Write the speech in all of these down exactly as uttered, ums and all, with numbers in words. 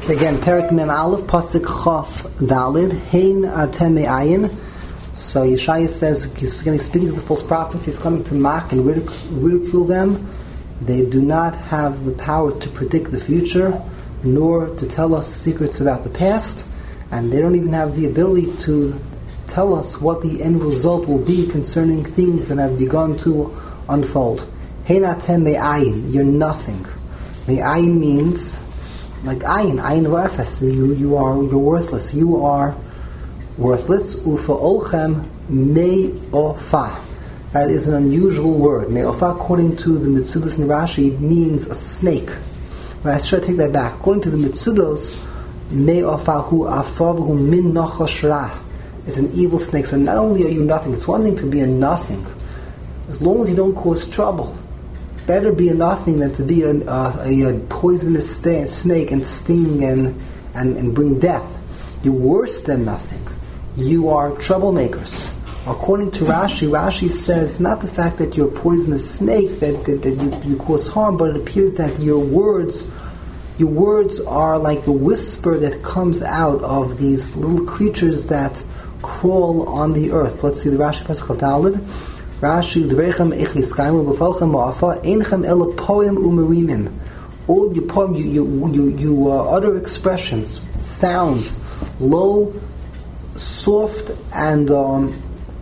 Again, Perik Mem Aleph, Pasuk Chaf Dalid, Hein Atem Me'ayin. So Yeshaya says he's going to speak to the false prophets. He's coming to mock and ridic- ridicule them. They do not have the power to predict the future, nor to tell us secrets about the past, and they don't even have the ability to tell us what the end result will be concerning things that have begun to unfold. Hein Atem Me'ayin, you're nothing. Me'ayin means like ayin, ayin v'efes. You you are you're worthless. You are worthless. Ufa olchem me'ofa. That is an unusual word. Me'ofa, according to the Mitzudos and Rashi, means a snake. But I should take that back. According to the Mitzudos, me'ofa hu afav min nachash ra. It's an evil snake. So not only are you nothing, it's one thing to be a nothing, as long as you don't cause trouble. Better be a nothing than to be a, a, a poisonous st- snake and sting and, and, and bring death. You're worse than nothing. You are troublemakers. According to Rashi, Rashi says not the fact that you're a poisonous snake, that, that, that you, you cause harm, but it appears that your words your words are like the whisper that comes out of these little creatures that crawl on the earth. Let's see the Rashi Pasuk of Daled. Rashi, Dveichem Echiskaimu B'Falchem Ma'afa Einchem Ela Poem Umerimim. All your poem, you you you, you uh, utter expressions, sounds, low, soft, and um,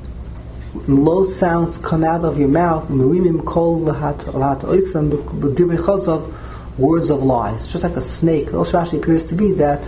low sounds come out of your mouth. Umerimim Kol Lahat Lahat Oisam B'Divrei Chazov, words of lies. Just like a snake. Also, Rashi appears to be that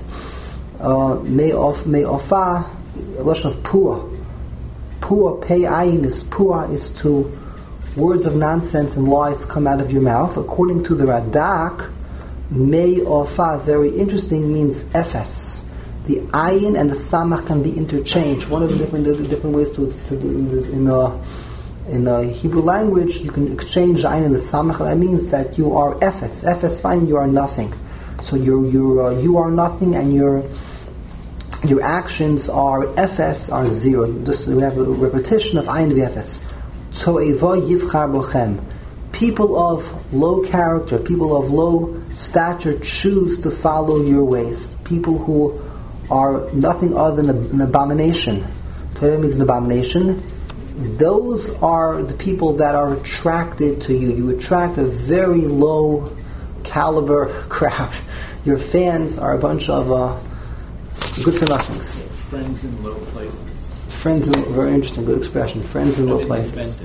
Me'of Me'ofa, a lashon of Pua. Pua, pei ayin is pua is to words of nonsense and lies come out of your mouth. According to the Radak, mei ofa, very interesting, means efes. The ayin and the samach can be interchanged. One of the different the different ways to to do in the, in the in the Hebrew language, you can exchange the ayin and the samach. That means that you are efes. Efes, fine, you are nothing. So you you uh, you are nothing, and you're. Your actions are Efes, are zero. Just, we have a repetition of Ayin v'Efes. To'eva yivchar bochem. People of low character, people of low stature choose to follow your ways. People who are nothing other than an abomination. To'eva means an abomination. Those are the people that are attracted to you. You attract a very low caliber crowd. Your fans are a bunch of... Uh, good for nothings. Friends in low places. Friends in, very interesting, good expression. Friends in low places.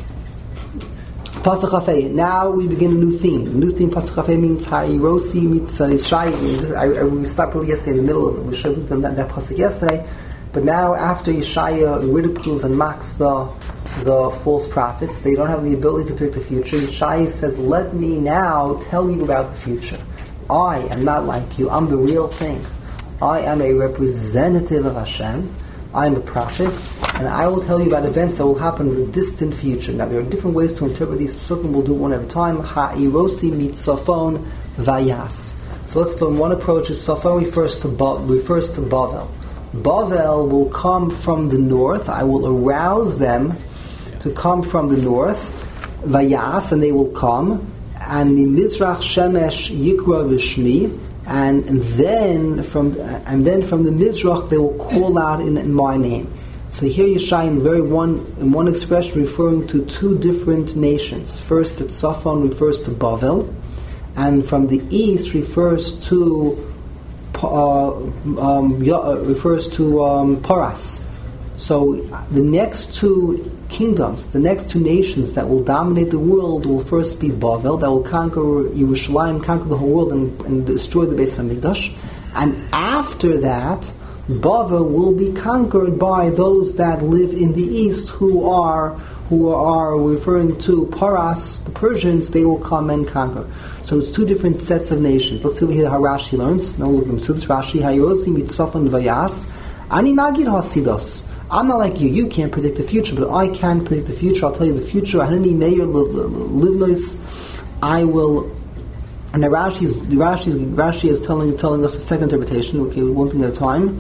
Pasuk Chafei. Now we begin a new theme. The new theme, Pasuk Chafei, means Ha'irosi Mitzah Yishai. I, I, we stopped really yesterday in the middle of it. We should have done that, that Pasuk yesterday. But now, after Yeshaya ridicules and mocks the the false prophets, they don't have the ability to predict the future. Yeshaya says, let me now tell you about the future. I am not like you. I'm the real thing. I am a representative of Hashem. I am a prophet, and I will tell you about events that will happen in the distant future. Now, there are different ways to interpret these psukim. We'll do one at a time. Ha'irosi mitzafon vayas. So let's learn one approach. Is Safon refers to ba- refers to Bavel. Bavel will come from the north. I will arouse them to come from the north. Vayas, and they will come. And the Mizrach Shemesh Yikra Vishmi. And, and then from and then from the Mizrach they will call out in, in my name. So here Yeshaya in very one in one expression referring to two different nations. First, that Safon refers to Bavel, and from the east refers to uh, um, refers to um, Paras. So the next two kingdoms, the next two nations that will dominate the world will first be Bavel, that will conquer Yerushalayim, conquer the whole world and, and destroy the Beis HaMikdash. And after that, Bavel will be conquered by those that live in the east, who are who are referring to Paras, the Persians. They will come and conquer. So it's two different sets of nations. Let's see what how Rashi learns. Now look at this Rashi. Hayosi mitzafon vayas ani magid hasidos. I'm not like you. You can't predict the future, but I can predict the future. I'll tell you the future. Hanani meir livnois. I will. And Rashi is Rashi, Rashi is telling telling us a second interpretation. Okay, one thing at a time.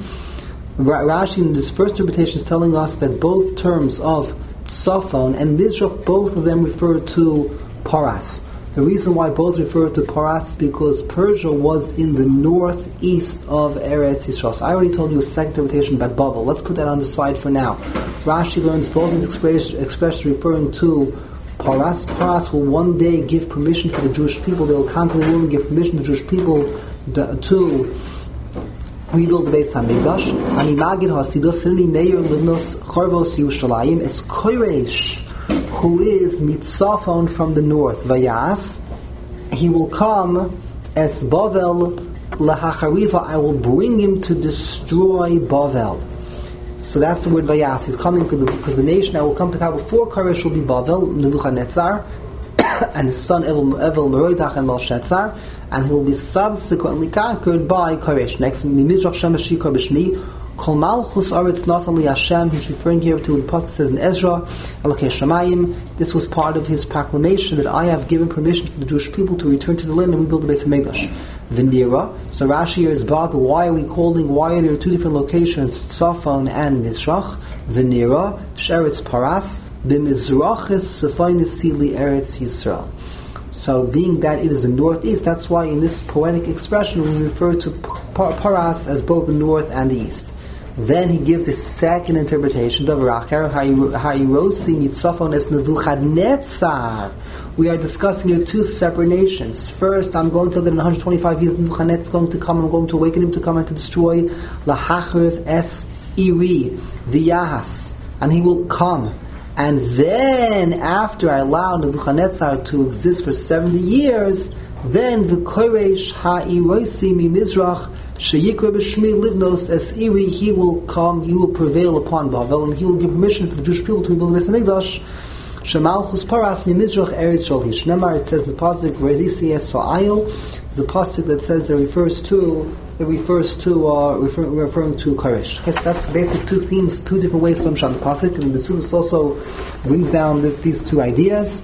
Rashi in this first interpretation is telling us that both terms of Tzafon and Mizrach, both of them refer to Paras. The reason why both refer to Paras is because Persia was in the northeast of Eretz Yisrael. So I already told you a second interpretation about Babel. Let's put that on the side for now. Rashi learns both these expressions, expressions referring to Paras. Paras will one day give permission for the Jewish people. They will conquer the world and give permission to the Jewish people to rebuild the Beis Hamikdash. Ani Magid Hasidos Sili Meir Livnos Charvos Yerushalayim Es Koresh, who is Mitzafon from the north, Vayas, he will come as Bavel Lahachariva, I will bring him to destroy Bavel. So that's the word Vayas. He's coming because the, because the nation that will come to power before Koresh will be Bavel, Nebuchadnezzar, and his son Evel, Evel Merodach and Belshazzar, and he will be subsequently conquered by Koresh. Next, Mimizrach Shem Shikar B'Shmi, Kol Malchus Aretz Nasali Hashem. He's referring here to the pasuk says in Ezra, Elokei Shamayim. This was part of his proclamation that I have given permission for the Jewish people to return to the land and rebuild the Beis Hamikdash. V'nira. So Rashi here is about why are we calling? Why are there two different locations, Tzafon and Mizrach? V'nira Sheretz Paras b'Mizrachis Sefaynis Sili Eretz Yisrael. So being that it is the northeast, that's why in this poetic expression we refer to Paras as both the north and the east. Then he gives a second interpretation. We are discussing here two separate nations. First, I'm going to tell that in one hundred twenty-five years Nebuchadnezzar is going to come. I'm going to awaken him to come and to destroy Lahachrith es Iri, V'yahas, and he will come. And then, after I allow Nebuchadnezzar to exist for seventy years, then the Koresh ha'iroisi mi Mizrach sheyikra b'shmi livnos es iri, he will come, he will prevail upon Bavel, and he will give permission for the Jewish people to rebuild the Beis Hamikdash. Shemalchus paras mi Mizrach eretz shol hishnamar. It says in the pasuk Verisi es so'ayil. There's a pasuk that says that refers to it refers to uh, refer, referring to Koresh. Okay, so that's the basic two themes, two different ways to understand the pasuk, and the Sudus also brings down this, these two ideas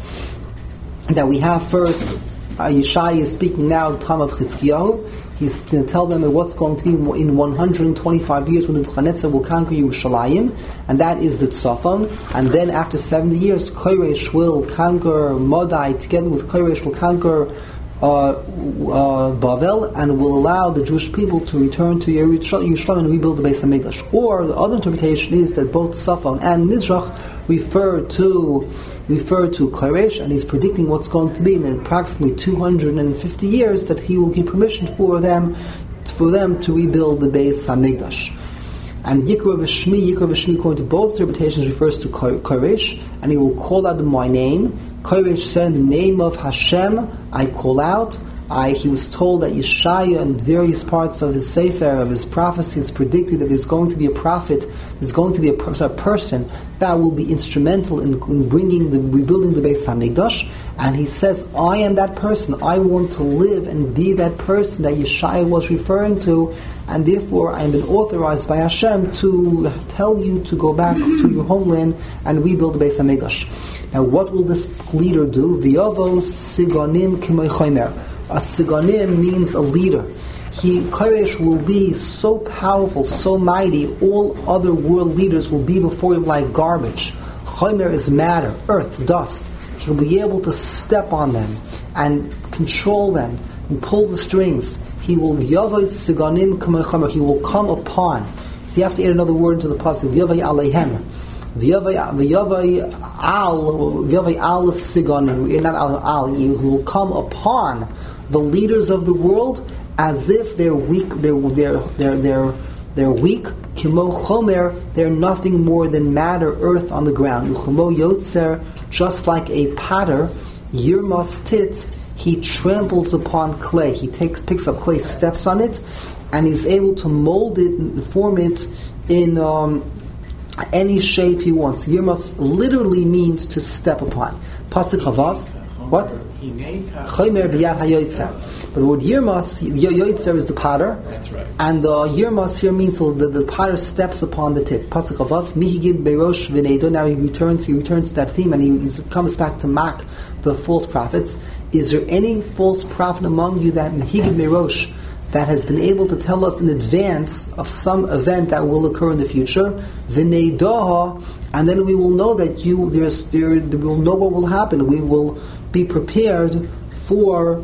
that we have. First, uh, Yeshai is speaking now the time of Chizkiyahu. He's going to tell them what's going to be in one hundred twenty-five years when Nebuchadnezzar will conquer Yerushalayim, and that is the Tzafon. And then after seventy years, Koresh will conquer Modai, together with Koresh will conquer uh, uh, Bavel, and will allow the Jewish people to return to Yerushalayim and rebuild the Beis Hamikdash. Or the other interpretation is that both Tzafon and Mizrach refer to refer to Koresh, and he's predicting what's going to be in approximately two hundred fifty years that he will give permission for them for them to rebuild the Beis Hamikdash. And Yikra V'Shmi, Yikra V'Shmi, according to both interpretations, refers to Koresh, and he will call out in my name. Koresh said, in the name of Hashem, I call out. I, he was told that Yeshaya in various parts of his Sefer, of his prophecies, predicted that there's going to be a prophet, there's going to be a, per- a person that will be instrumental in, in bringing the rebuilding the Beis Hamikdash. And he says, I am that person. I want to live and be that person that Yeshaya was referring to, and therefore I have been authorized by Hashem to tell you to go back to your homeland and rebuild the Beis Hamikdash. Now, what will this leader do? V'yavo sigonim k'mei chomer. A sigonim means a leader. He, Koresh will be so powerful, so mighty, all other world leaders will be before him like garbage. Chomer is matter, earth, dust. He'll be able to step on them and control them and pull the strings. He will yavai sigonim k'mei chomer. He will come upon. So you have to add another word into the pasuk. Yavai aleihem. V'yavai al, v'yavai al sigonim. Not al al. He will come upon the leaders of the world as if they're weak. They're they're they're they're, they're weak. Kimo chomer. They're nothing more than matter, earth on the ground. Yuchmo yotzer. Just like a potter, yirmas tit. He tramples upon clay. He takes picks up clay, steps on it, and he's able to mold it and form it in um, any shape he wants. Yirmas literally means to step upon. Pasuk Chavav. What? Chomer b'yad hayotzer. But the word Yirmas, Yotzer is the potter. That's right. And the uh, Yirmas here means the, the potter steps upon the tit. Pasuk Chavav. Mihigid beirosh v'neido. Now he returns. He returns to that theme, and he, he comes back to mock the false prophets. Is there any false prophet among you that Mihigid beirosh that has been able to tell us in advance of some event that will occur in the future? V'neidoha, and then we will know that you there's there we will know what will happen. We will be prepared for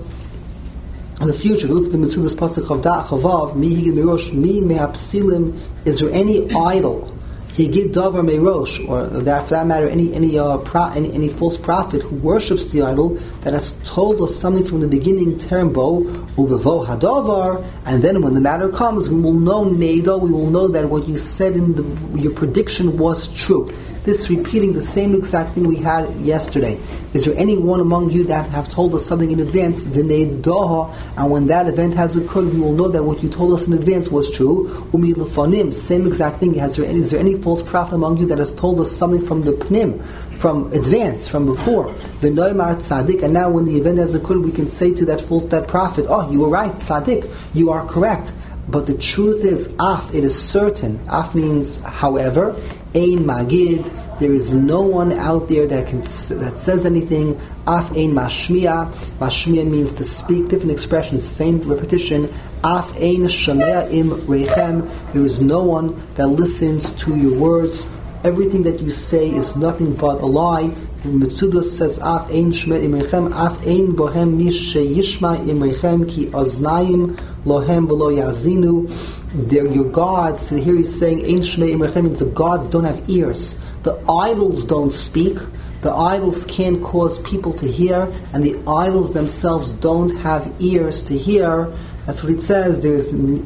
the future. Look at the Mitzudas Pasuk of Da Chavav, Mi Higid Merosh, Mi Me'apsilim. Is there any idol? Higid Davar Merosh, or that, for that matter, any any, uh, pro, any any false prophet who worships the idol that has told us something from the beginning, Terembo, Uvevo Hadavar, and then when the matter comes, we will know Neido, we will know that what you said in the, your prediction was true. This repeating the same exact thing we had yesterday. Is there anyone among you that have told us something in advance? V'neidoha, and when that event has occurred, we will know that what you told us in advance was true. Umi lefanim, same exact thing. Has there any, is there any false prophet among you that has told us something from the pnim, from advance, from before? V'noimar tzaddik, and now when the event has occurred, we can say to that false that prophet, oh, you were right, tzaddik, you are correct. But the truth is, af, it is certain. Af means, however, ein magid. There is no one out there that can that says anything. Af ein mashmiya. Mashmiya means to speak. Different expressions, same repetition. Af ein shomea im reichem. There is no one that listens to your words. Everything that you say is nothing but a lie. Mitzudas says, Af ein shomea im reichem. Af ein bohem mish yishma im reichem ki oznaim lohem v'lo yazinu. They're your gods. And here he's saying, Ein shomea im reichem means the gods don't have ears. The idols don't speak. The idols can't cause people to hear, and the idols themselves don't have ears to hear. That's what it says. There's ein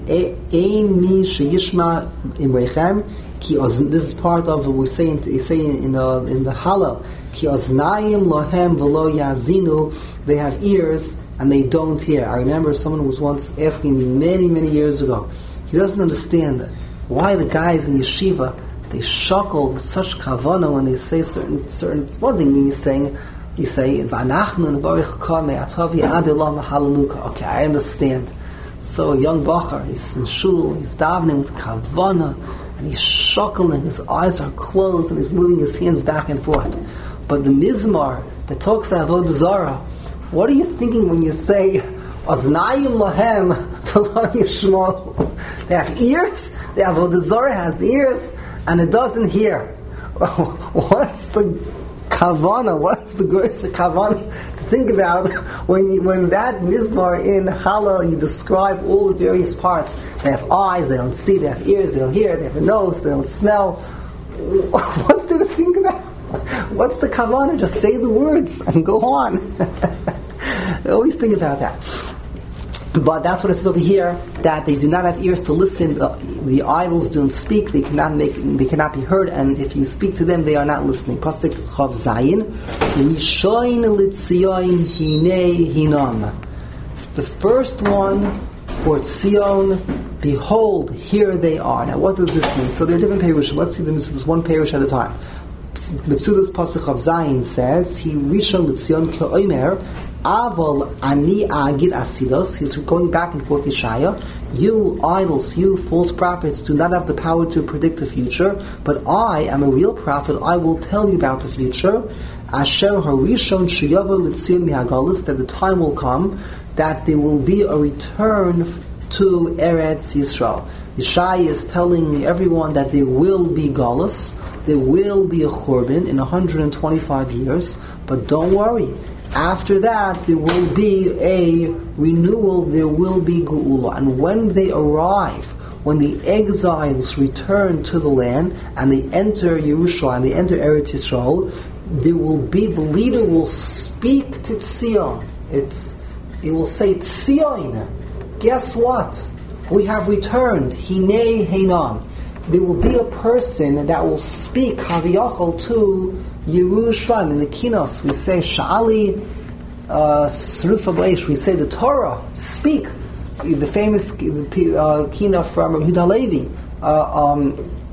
mi sheyishma imreichem. This is part of what we say in, we say in, in, uh, in the Hallel. Ki oznayim lohem v'lo yazinu. They have ears and they don't hear. I remember someone was once asking me many, many years ago. He doesn't understand why the guys in yeshiva, they shuckle with such kavana when they say certain certain one thing he's saying, you say V'anachnu nevarich ka me'atavi ad elam halaluka. Okay, I understand. So a young bacher, he's in shul, he's davening with kavana, and he's shuckling. His eyes are closed, and he's moving his hands back and forth. But the mizmar that talks about avodah zarah, what are you thinking when you say Oznayim lahem v'lo yishmo? They have ears. The avodah zarah has ears. And it doesn't hear. What's the kavana? What's the greatest kavana to think about when you, when that mizmar in Hallel you describe all the various parts? They have eyes, they don't see. They have ears, they don't hear. They have a nose, they don't smell. What's there to think about? What's the kavana? Just say the words and go on. I always think about that. But that's what it says over here, that they do not have ears to listen. The, the idols don't speak. They cannot make. They cannot be heard. And if you speak to them, they are not listening. Pasuk Chav Zayin, Mishoin Litzion Hine Hinam. The first one for Tzion, behold, here they are. Now, what does this mean? So there are different parushim. Let's see them. This one parush at a time. Mitzudas Pasuk Chav Zayin says, He Rishon Litzion Ke'omer. Aval ani agid asidos. He's going back and forth. Yeshaya, you idols, you false prophets, do not have the power to predict the future. But I am a real prophet. I will tell you about the future. Asher harishon sheyavo l'tzion mihagalos. That the time will come that there will be a return to Eretz Yisrael. Yeshaya is telling everyone that there will be galus, there will be a churban in one hundred twenty-five years. But don't worry. After that, there will be a renewal, there will be geula. And when they arrive, when the exiles return to the land, and they enter Yerushalayim, and they enter Eretz Yisrael, there will be, the leader will speak to Tzion. It's, it will say, Tzion, guess what? We have returned. Hinei Heinam. There will be a person that will speak, Haviyachol, to Yerushalayim. In the Kinos, we say Sha'ali Srufa B'Eish. We say the Torah. Speak. The famous uh, Kina from Yehuda Levi. Uh, um,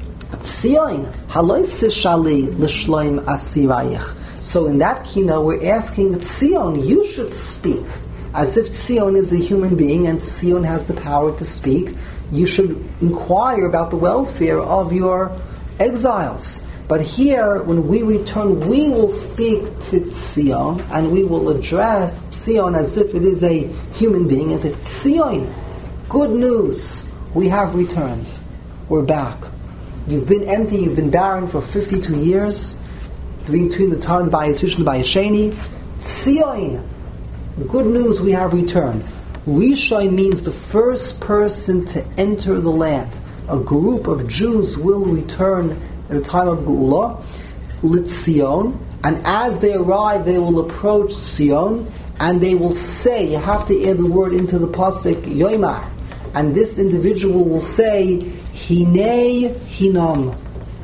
Tzion Halois Shali L'Shloim Asirayich. So in that Kina, we're asking Tzion, you should speak, as if Tzion is a human being and Tzion has the power to speak. You should inquire about the welfare of your exiles. But here, when we return, we will speak to Tzion, and we will address Tzion as if it is a human being, and say, Tzion, good news, we have returned. We're back. You've been empty, you've been barren for fifty-two years, between the Tar and the Bayis Rishon and the Bayis Sheni. Tzion, Good news, we have returned. Rishon means the first person to enter the land. A group of Jews will return at the time of Geula, Litzion, and as they arrive, they will approach Sion, and they will say, you have to add the word into the pasuk, Yoimar, and this individual will say, Hinei Hinam.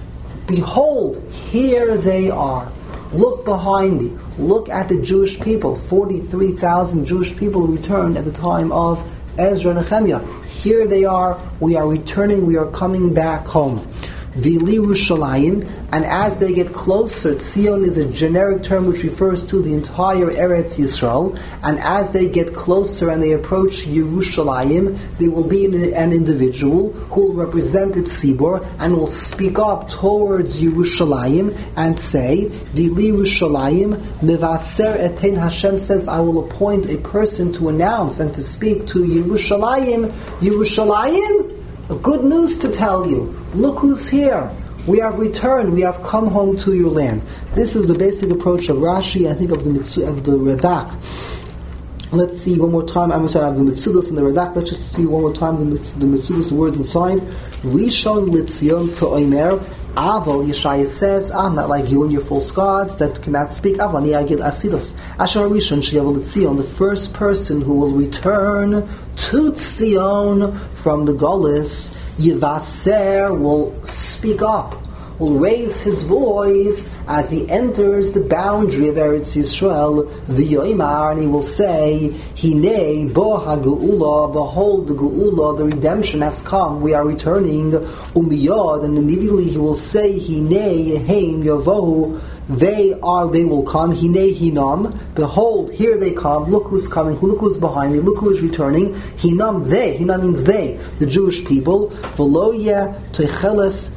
Behold, here they are. Look behind thee. Look at the Jewish people. forty-three thousand Jewish people returned at the time of Ezra and Nehemiah. Here they are. We are returning. We are coming back home. Vili Yerushalayim, and as they get closer, Tzion is a generic term which refers to the entire Eretz Yisrael, and as they get closer and they approach Yerushalayim, there will be an, an individual who will represent the Tzibor and will speak up towards Yerushalayim and say, Vili Yerushalayim, Mevaser etein, Hashem says, I will appoint a person to announce and to speak to Yerushalayim, Yerushalayim, good news to tell you. Look who's here. We have returned. We have come home to your land. This is the basic approach of Rashi, I think, of the Mitzu, of the Radak. Let's see one more time. I'm sorry, I have the Mitzudos and the Radak. Let's just see one more time the, the Mitzudos, the words inside. Rishon Litzion K'oimer. Aval, Yeshaya says, I'm not like you and your false gods that cannot speak. Aval, ni agil asidos. Asher Rishon Sheyavel Litzion, the first person who will return to Tzion from the Golis, Yevaser, will speak up, will raise his voice as he enters the boundary of Eretz Yisrael, V'yoimar, and he will say, Hinei bo ha'geula, behold the geula, the redemption has come, we are returning, umiyod, and immediately he will say, Hinei heim yavohu, they are, they will come, Hinei hinam, behold, here they come, look who's coming, look who's behind me, look who is returning, Hinam, they, Hinam means they, the Jewish people, V'loye toicheles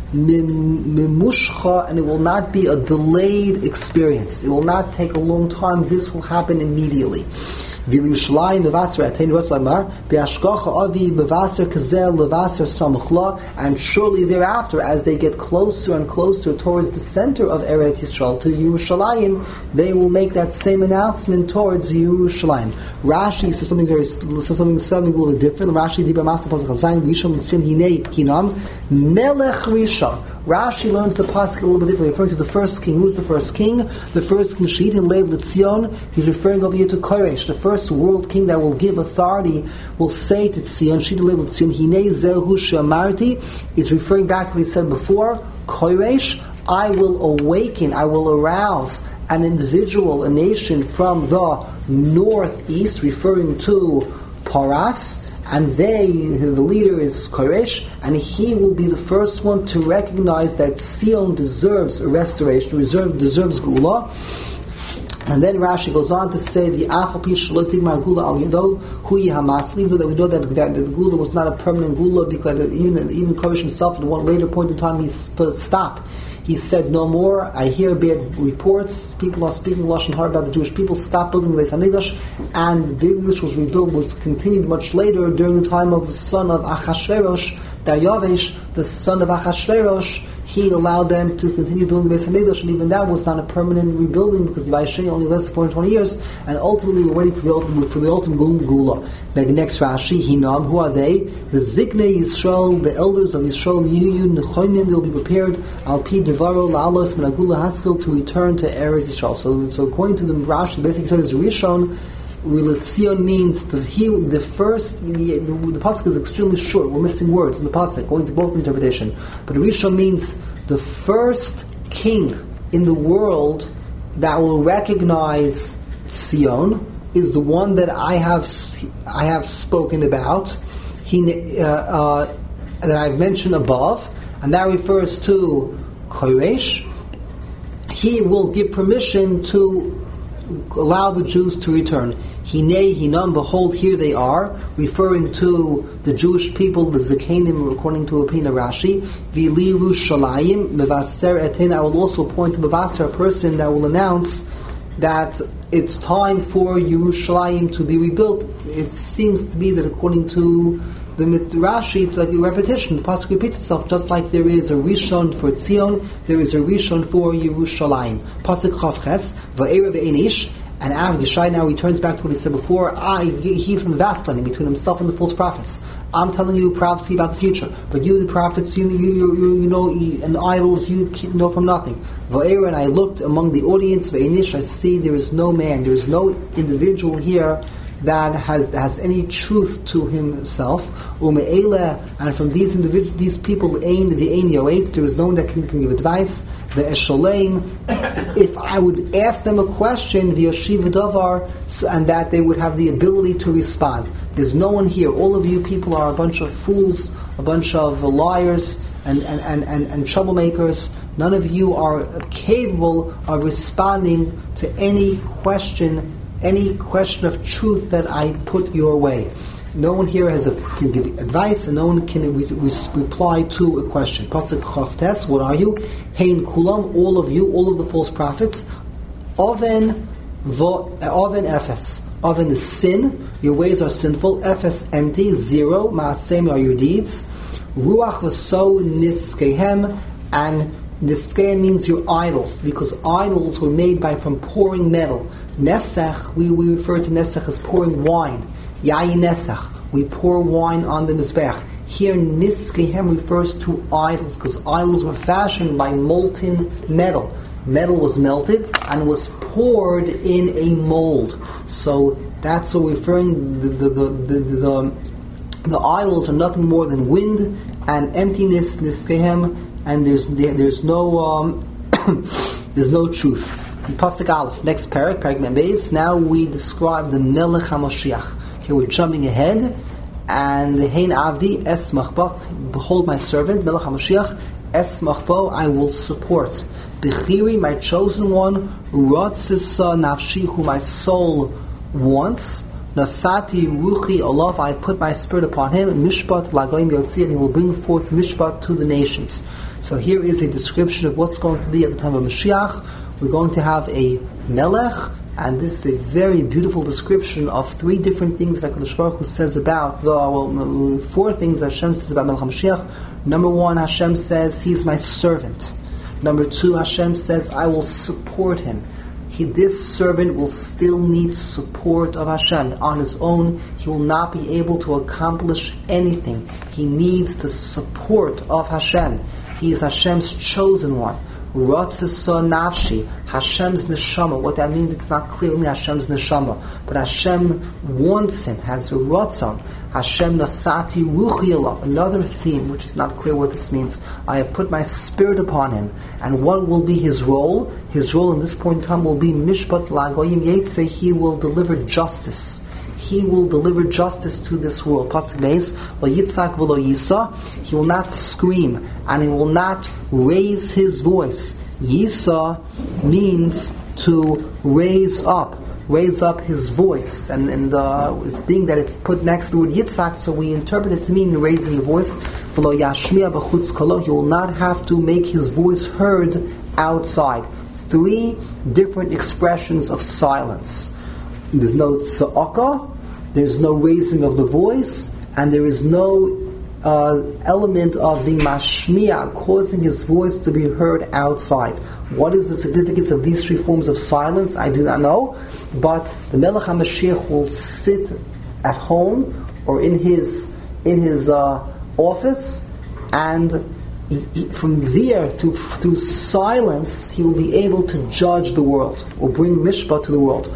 mimushcha, and it will not be a delayed experience. It will not take a long time. This will happen immediately. And shortly thereafter, as they get closer and closer towards the center of Eretz Yisrael, to Yerushalayim, they will make that same announcement towards Yerushalayim. Rashi says something very, says something, something a little bit different. Rashi Dibra Master Pasuk Hamzayin Rishon L'Tzion Hinei Hinam Melech Rishon. Rashi learns the pasuk a little bit differently, referring to the first king. Who's the first king? The first king Shid in Lev L'Tzion. He's referring over here to Koresh, the first world king that will give authority, will say to Tzion, Shid in Lev L'Tzion, Hinei Zehu She'amarti, is referring back to what he said before, Koresh, I will awaken, I will arouse an individual, a nation from the northeast, referring to Paras, and they, the leader is Koresh, and he will be the first one to recognize that Sion deserves a restoration, deserves, deserves Gula. And then Rashi goes on to say, the Achapi Shalotig Mar Gula Al Yado Hui Hamas, even though we know that, that, that the Gula was not a permanent Gula, because even, even Koresh himself, at one later point in time, he put a stop. He said, no more, I hear bad reports, people are speaking Lashon Hara about the Jewish people, stop building the Beis HaMikdash, and the English was rebuilt, was continued much later, during the time of the son of Achashverosh, Daryavesh, the son of Achashverosh. He allowed them to continue building the Beis HaMikdash, and even that was not a permanent rebuilding, because the Vayisheni only lasted four hundred twenty years, and ultimately we're waiting for the ultimate, for the ultimate Gula. The next Rashi, Hinam, who are they? The Ziknei Yisrael, the elders of Yisrael, Yuyu Nechonim, they'll be prepared, Al Pi Devaro, La'alos, Menagula Haskell, to return to Eretz Yisrael. So, so according to the Rashi, the basic is Rishon. Relatzion means the he, the first. The, the, the pasuk is extremely short. We're missing words in the pasuk, going to both the interpretation. But Rishon means the first king in the world that will recognize Tzion is the one that I have I have spoken about. He uh, uh, that I've mentioned above, and that refers to Koresh. He will give permission to allow the Jews to return. Hinei hinam, behold, here they are, referring to the Jewish people, the Zekanim, according to Apina Rashi. Vili Yerushalayim mevaser etein. I will also appoint to mevaser, a person that will announce that it's time for Yerushalayim to be rebuilt. It seems to be that according to the Rashi, it's like a repetition. The pasuk repeats itself, just like there is a Rishon for Tzion, there is a Rishon for Yerushalayim. Pasuk Chavches, Va'era ve'enish, And Av Yeshai now returns back to what he said before. I he heaves some vaseline between himself and the false prophets. I'm telling you prophecy about the future, but you, the prophets, you you you, you, you know, you, and idols, you know from nothing. Va'era, and I looked among the audience. Ve'inish, I see there is no man, there is no individual here that has has any truth to himself. Ume'ela, and from these individuals, these people, ain the ain yoetz, there is no one that can, can give advice. The Esholem, if I would ask them a question, the Yoshiv Davar, and that they would have the ability to respond. There's no one here. All of you people are a bunch of fools, a bunch of liars, and, and, and, and, and troublemakers. None of you are capable of responding to any question, any question of truth that I put your way. No one here has a, can give advice, and no one can re- re- reply to a question. Pasuk Chavtes, what are you? Hein Kulam, all of you, all of the false prophets. Oven, vo, oven Ephes. Oven is sin, your ways are sinful. Ephes, empty. Zero, Maasem are your deeds. Ruach v'so niskehem, and niskehem means your idols, because idols were made by from pouring metal. Nesach, we, we refer to Nesach as pouring wine. Yayin Nesach, we pour wine on the Mizbech. Here, Niskehem refers to idols, because idols were fashioned by molten metal. Metal was melted and was poured in a mold. So that's what we're referring. The the the the, the, the idols are nothing more than wind and emptiness, Niskehem, and there's there, there's no um, there's no truth. In Pasuk Aleph, next parak, parak Membeis. Now we describe the Melech HaMashiach. Okay, we're jumping ahead, and Hein Avdi Es Machbach, behold my servant Melech HaMashiach Es Machbo, I will support. Bechiri, my chosen one, Ratzisa Nafshi, who my soul wants. Nasati Ruchi Olav, I put my spirit upon him. Mishpat Lagoim Yotzi, and he will bring forth Mishpat to the nations. So here is a description of what's going to be at the time of Mashiach. We're going to have a Melech, and this is a very beautiful description of three different things that HaKadosh Baruch Hu says about, the, well, four things that Hashem says about Melech HaMashiach. Number one, Hashem says, He's my servant. Number two, Hashem says, I will support him. He, this servant will still need support of Hashem. On his own, he will not be able to accomplish anything. He needs the support of Hashem. He is Hashem's chosen one. Ratzisa nafshi, Hashem's neshama. What that means, it's not clearly Hashem's neshama, but Hashem wants him, has a ratzon. Hashem nasati ruchi alav. Another theme, which is not clear what this means. I have put my spirit upon him, and what will be his role? His role in this point in time will be mishpat lagoyim yetze. He will deliver justice. He will deliver justice to this world. Pasuk Beis, lo yitzak v'lo yisa. He will not scream, and he will not raise his voice. Yisa means to raise up, raise up his voice, and and uh, it's being that it's put next to the word yitzak, so we interpret it to mean raising the voice. V'lo yashmiya b'chutz kolo. He will not have to make his voice heard outside. Three different expressions of silence. There's no tza'aka, there's no raising of the voice, and there is no uh, element of being mashmiya, causing his voice to be heard outside. What is the significance of these three forms of silence? I do not know, but the Melech HaMashiach will sit at home or in his in his uh, office, and he, he, from there, through through silence, he will be able to judge the world or bring mishpat to the world.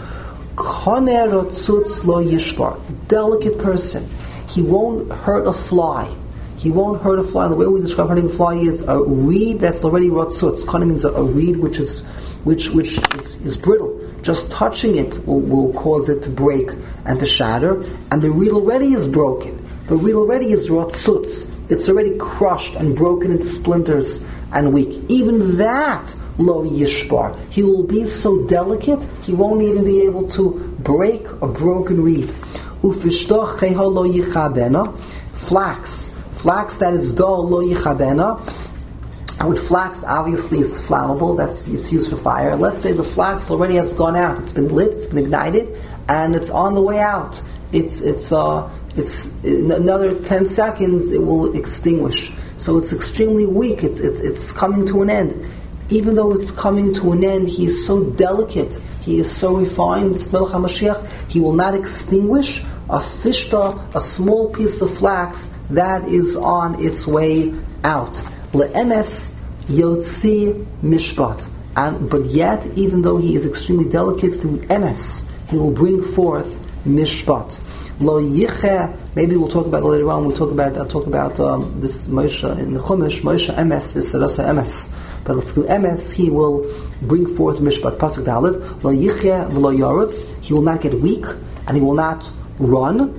Delicate person. He won't hurt a fly. He won't hurt a fly. The way we describe hurting a fly is a reed that's already rotzutz. Kana means a, a reed which is which which is, is brittle. Just touching it will, will cause it to break and to shatter. And the reed already is broken. The reed already is rotzutz. It's already crushed and broken into splinters and weak. Even that, lo yishbar. He will be so delicate, he won't even be able to break a broken reed. Ufishtoch cheha lo yichabena. Flax. Flax that is dull, lo yichabena. And with flax, obviously, is flammable. That's it's used for fire. Let's say the flax already has gone out. It's been lit, it's been ignited, and it's on the way out. It's it's uh it's in another ten seconds it will extinguish. So it's extremely weak. It's it's it's coming to an end. Even though it's coming to an end, he is so delicate. He is so refined, this Melech HaMashiach, he will not extinguish a fishta, a small piece of flax that is on its way out. Le'emes yotzi mishpat. And, but yet, even though he is extremely delicate through emes, he will bring forth mishpat. Lo yiche. Maybe we'll talk about it later on. We'll talk about I'll talk about um, this Moshe in the Chumash. Moshe emes v'serasa emes. But through emes, he will bring forth mishpat. Pasuk Daled. Lo yiche v'lo yarutz. He will not get weak, and he will not run.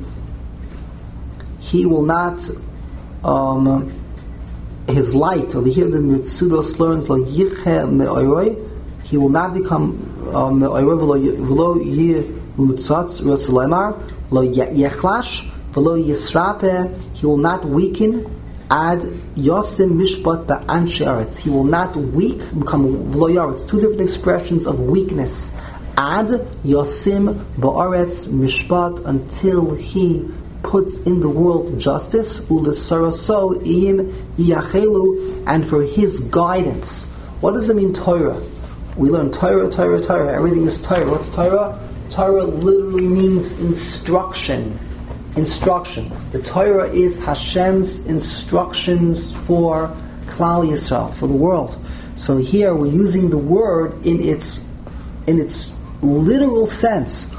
He will not. Um, his light over here, the Mitzudos learns lo yiche me'oroi. He will not become me'oroi v'lo yirutzatz rotzelemar lo yechlash v'lo yisrape. He will not weaken. Ad yosim mishpat ba'anshe aretz. He will not weak become v'lo yaretz. Two different expressions of weakness. Ad yosim ba'aretz mishpat, until he puts in the world justice, u'lesaraso iyim yachelu, and for his guidance. What does it mean, Torah? We learn Torah, Torah, Torah. Everything is Torah. What's Torah? Torah literally means instruction. Instruction. The Torah is Hashem's instructions for Klal Yisrael, for the world. So here we're using the word in its in its literal sense,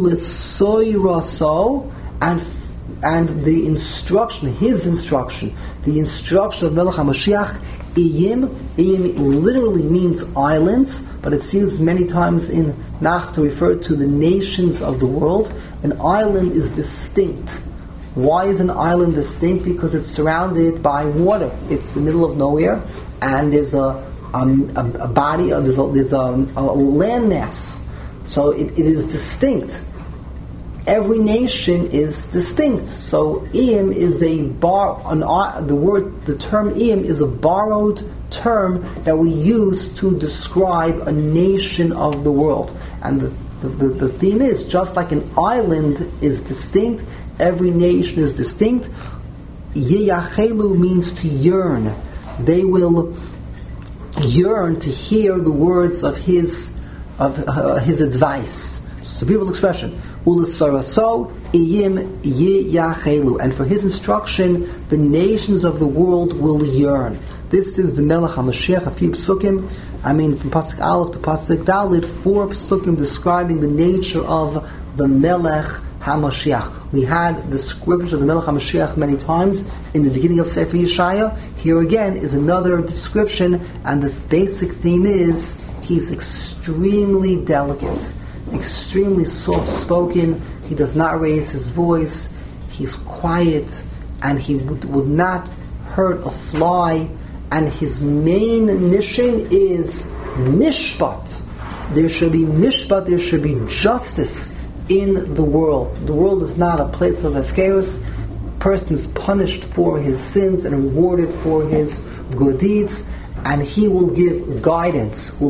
u'lesoiraso, and and the instruction, his instruction, the instruction of Melech HaMashiach, iyim. Iyim literally means islands, but it's used many times in Nach to refer to the nations of the world. An island is distinct. Why is an island distinct? Because it's surrounded by water. It's the middle of nowhere, and there's a um, a, a body, uh, there's a, there's a, a landmass. So it, it is distinct. Every nation is distinct. So iyim is a bar. An, uh, the word, the term iyim is a borrowed term that we use to describe a nation of the world. And the, the, the, the theme is, just like an island is distinct, every nation is distinct. Yeyachelu means to yearn. They will yearn to hear the words of his of uh, his advice. It's a beautiful expression. U'lesaraso iyim yeyachelu, and for his instruction, the nations of the world will yearn. This is the Melech HaMashiach. A few psukim, I mean, from Pasuk Aleph to Pasuk Daled, four psukim describing the nature of the Melech HaMashiach. We had the scriptures of the Melech HaMashiach many times in the beginning of Sefer Yeshaya. Here again is another description, and the basic theme is he's extremely delicate, extremely soft-spoken. He does not raise his voice. He's quiet, and he would, would not hurt a fly. And his main mission is mishpat. There should be mishpat, there should be justice in the world. The world is not a place of hefkerus. A person is punished for his sins and rewarded for his good deeds, and he will give guidance. So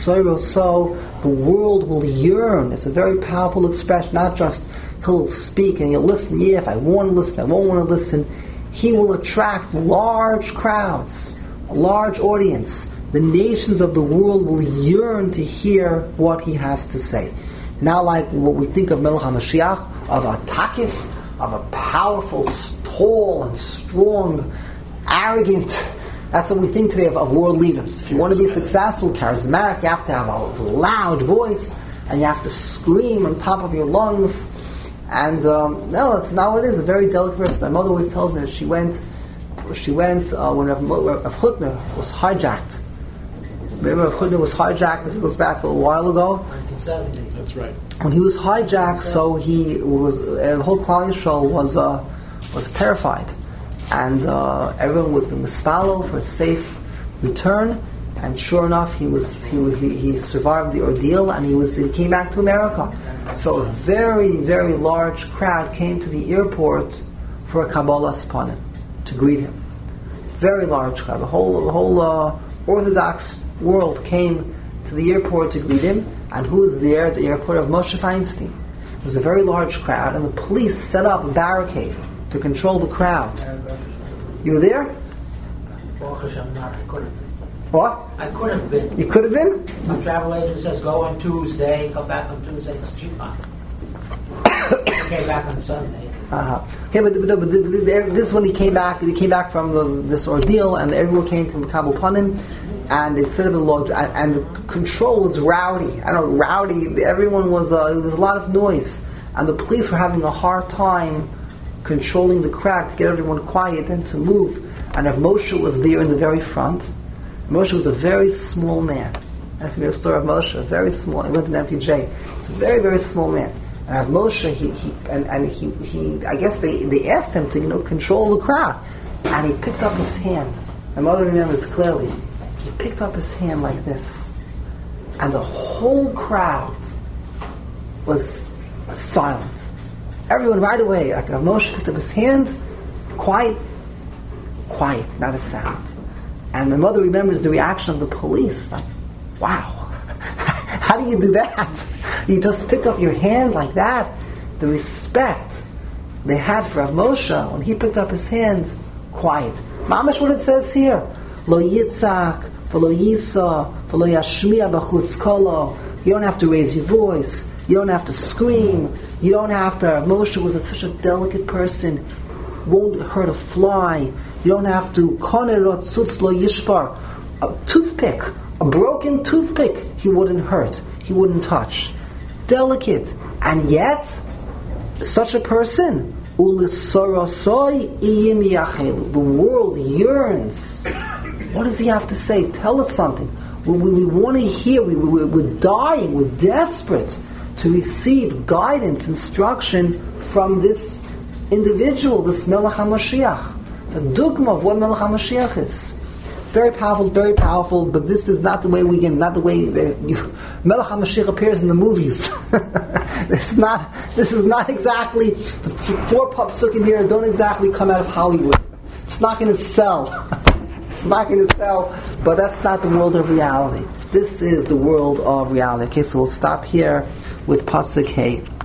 the world will yearn. It's a very powerful expression. Not just he'll speak and you'll listen. Yeah, if I want to listen, I won't want to listen. He will attract large crowds, a large audience. The nations of the world will yearn to hear what he has to say. Not like what we think of Melech HaMashiach, of a takif, of a powerful, tall and strong, arrogant. That's what we think today of, of world leaders. If you want to be successful, charismatic, you have to have a loud voice, and you have to scream on top of your lungs. And um, no, that's not what it is. A very delicate person. My mother always tells me that she went, she went uh, when Rav Chutner was hijacked. Remember, Rav Chutner was hijacked. This goes back a while ago. nineteen seventy. That's right. When he was hijacked, so he was. Uh, the whole Klal Yisrael was uh, was terrified, and uh, everyone was being misfollowed for a safe return. And sure enough, he was he, he he survived the ordeal, and he was he came back to America. So a very very large crowd came to the airport for a Kabbalah Spanim to greet him. Very large crowd. The whole the whole uh, Orthodox world came to the airport to greet him. And who was there at the airport? Of Moshe Feinstein. There was a very large crowd, and the police set up a barricade to control the crowd. You were there? What? I could have been. You could have been? A travel agent says go on Tuesday, come back on Tuesday, it's cheaper. Came back on Sunday. Uh-huh. Okay, but, but, but this is when he came back. He came back from the, this ordeal, and everyone came to Makabel Panim, and instead of the law, and the control was rowdy. I don't know, rowdy. Everyone was. Uh, there was a lot of noise, and the police were having a hard time controlling the crowd to get everyone quiet and to move. And Rav Moshe was there in the very front. Moshe was a very small man. I can hear a story of Moshe, very small. He went to the M P J. He's a very, very small man. And Rav Moshe, he, he and, and he, he, I guess they, they asked him to, you know, control the crowd. And he picked up his hand. My mother remembers clearly. He picked up his hand like this. And the whole crowd was silent. Everyone right away, like Rav Moshe picked up his hand, quiet, quiet, not a sound. And my mother remembers the reaction of the police, like, wow, how do you do that? You just pick up your hand like that. The respect they had for Rav Moshe when he picked up his hand, quiet. Mamash, what it says here, lo yitzak, v'lo yisa, v'lo yashmiya b'chutz kolo. You don't have to raise your voice. You don't have to scream. You don't have to. Rav Moshe was a, such a delicate person. Won't hurt a fly. You don't have to. Konerot tzutz lo yishbar. A toothpick, a broken toothpick, he wouldn't hurt. He wouldn't touch. Delicate. And yet, such a person, ulisarasoi iyim yachel. The world yearns. What does he have to say? Tell us something. We, we, we want to hear. We, we, we're dying. We're desperate to receive guidance, instruction from this individual, this Melech HaMashiach. The dogma of what Melech HaMashiach is. Very powerful, very powerful, but this is not the way we get, not the way that you, Melech HaMashiach appears in the movies. This is not, this is not exactly, the four psukim here don't exactly come out of Hollywood. It's not going to sell. It's not going to sell, but that's not the world of reality. This is the world of reality. Okay, so we'll stop here with Pasuk Hey.